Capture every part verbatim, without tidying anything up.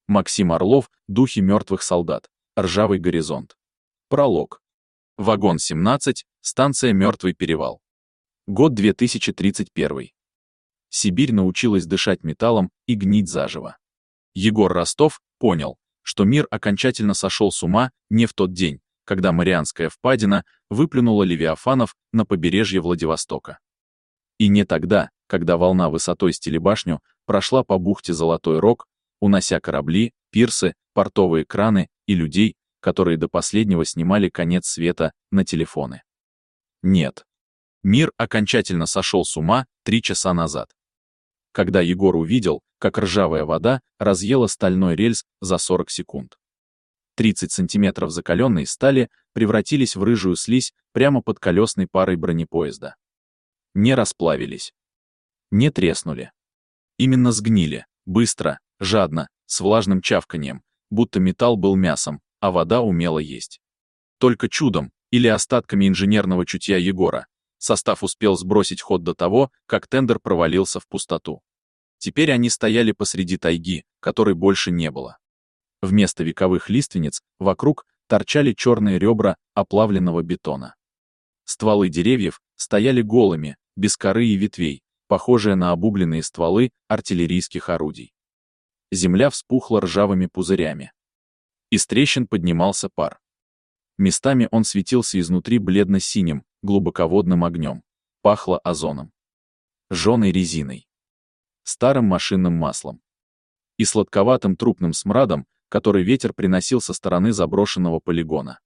Максим Орлов, «Духи мертвых солдат», «Ржавый горизонт». Пролог. Вагон семнадцать, станция «Мертвый перевал». Год две тысячи тридцать первый. Сибирь научилась дышать металлом и гнить заживо. Егор Ростов понял, что мир окончательно сошел с ума не в тот день, когда Марианская впадина выплюнула левиафанов на побережье Владивостока. И не тогда, когда волна высотой с телебашню прошла по бухте Золотой Рог, унося корабли, пирсы, портовые краны и людей, которые до последнего снимали конец света на телефоны. Нет. Мир окончательно сошел с ума три часа назад. Когда Егор увидел, как ржавая вода разъела стальной рельс за сорок секунд. тридцать сантиметров закаленной стали превратились в рыжую слизь прямо под колесной парой бронепоезда. Не расплавились. Не треснули. Именно сгнили, быстро, жадно, с влажным чавканием, будто металл был мясом, а вода умела есть. Только чудом, или остатками инженерного чутья Егора, состав успел сбросить ход до того, как тендер провалился в пустоту. Теперь они стояли посреди тайги, которой больше не было. Вместо вековых лиственниц вокруг торчали черные ребра оплавленного бетона. Стволы деревьев стояли голыми, без коры и ветвей, похожие на обугленные стволы артиллерийских орудий. Земля вспухла ржавыми пузырями. Из трещин поднимался пар. Местами он светился изнутри бледно-синим, глубоководным огнем. Пахло озоном, жженой резиной, старым машинным маслом и сладковатым трупным смрадом, который ветер приносил со стороны заброшенного полигона.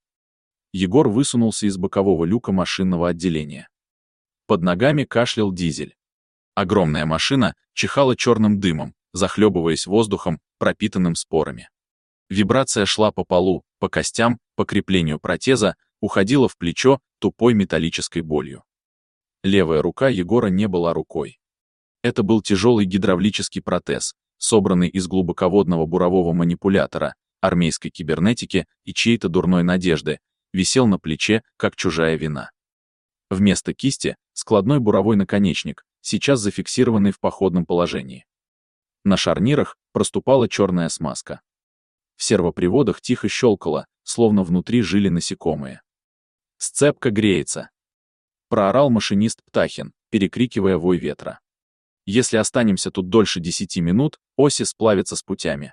Егор высунулся из бокового люка машинного отделения. Под ногами кашлял дизель. Огромная машина чихала черным дымом, захлебываясь воздухом, пропитанным спорами. Вибрация шла по полу, по костям, по креплению протеза, уходила в плечо тупой металлической болью. Левая рука Егора не была рукой. Это был тяжелый гидравлический протез, собранный из глубоководного бурового манипулятора, армейской кибернетики и чьей-то дурной надежды, висел на плече, как чужая вина. Вместо кисти — складной буровой наконечник, сейчас зафиксированный в походном положении. На шарнирах проступала черная смазка. В сервоприводах тихо щелкало, словно внутри жили насекомые. «Сцепка греется!» — проорал машинист Птахин, перекрикивая вой ветра. «Если останемся тут дольше десяти минут, оси сплавятся с путями».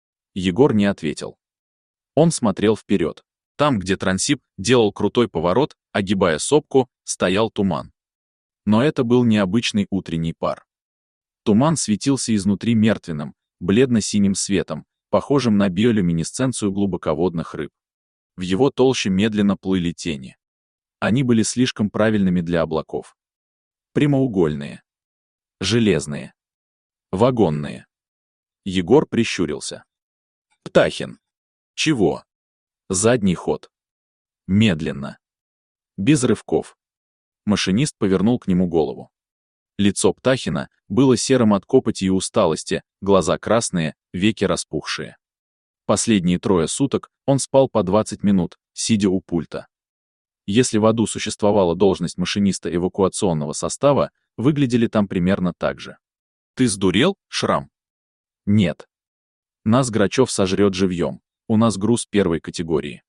Егор не ответил. Он смотрел вперед. Там, где трансип делал крутой поворот, огибая сопку, стоял туман. Но это был необычный утренний пар. Туман светился изнутри мертвенным, бледно-синим светом, похожим на биолюминесценцию глубоководных рыб. В его толще медленно плыли тени. Они были слишком правильными для облаков. Прямоугольные. Железные. Вагонные. Егор прищурился. «Птахин». «Чего?» «Задний ход». Медленно. Без рывков. Машинист повернул к нему голову. Лицо Птахина было серым от копоти и усталости, глаза красные, веки распухшие. Последние трое суток он спал по двадцать минут, сидя у пульта. Если в аду существовала должность машиниста эвакуационного состава, выглядели там примерно так же. «Ты сдурел, Шрам?» «Нет. Нас Грачев сожрет живьем, у нас груз первой категории.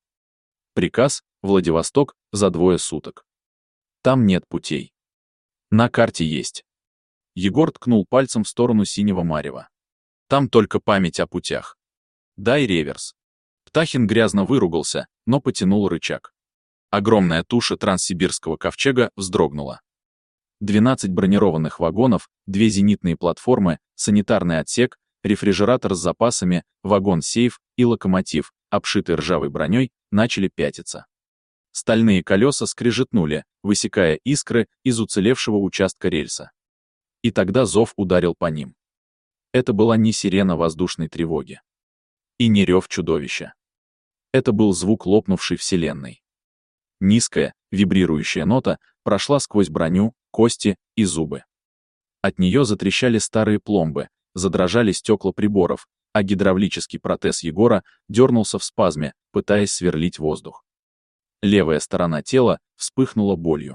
Приказ — Владивосток за двое суток. Там нет путей. На карте есть». Егор ткнул пальцем в сторону синего марева. «Там только память о путях. Дай реверс». Птахин грязно выругался, но потянул рычаг. Огромная туша транссибирского ковчега вздрогнула. двенадцать бронированных вагонов, две зенитные платформы, санитарный отсек, рефрижератор с запасами, вагон-сейф и локомотив, обшитый ржавой броней, начали пятиться. Стальные колеса скрежетнули, высекая искры из уцелевшего участка рельса. И тогда зов ударил по ним. Это была не сирена воздушной тревоги. И не рев чудовища. Это был звук лопнувшей вселенной. Низкая, вибрирующая нота прошла сквозь броню, кости и зубы. От нее затрещали старые пломбы, задрожали стекла приборов, а гидравлический протез Егора дернулся в спазме, пытаясь сверлить воздух. Левая сторона тела вспыхнула болью.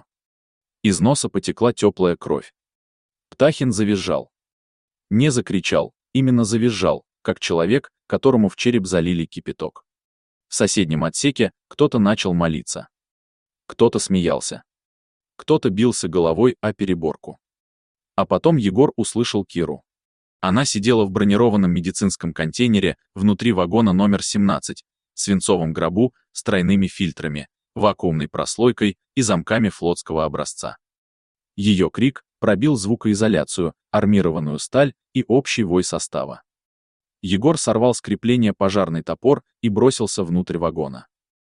Из носа потекла теплая кровь. Птахин завизжал. Не закричал, именно завизжал, как человек, которому в череп залили кипяток. В соседнем отсеке кто-то начал молиться. Кто-то смеялся. Кто-то бился головой о переборку. А потом Егор услышал Киру. Она сидела в бронированном медицинском контейнере внутри вагона номер семнадцать, свинцовом гробу с тройными фильтрами, вакуумной прослойкой и замками флотского образца. Ее крик пробил звукоизоляцию, армированную сталь и общий вой состава. Егор сорвал с крепления пожарный топор и бросился внутрь вагона.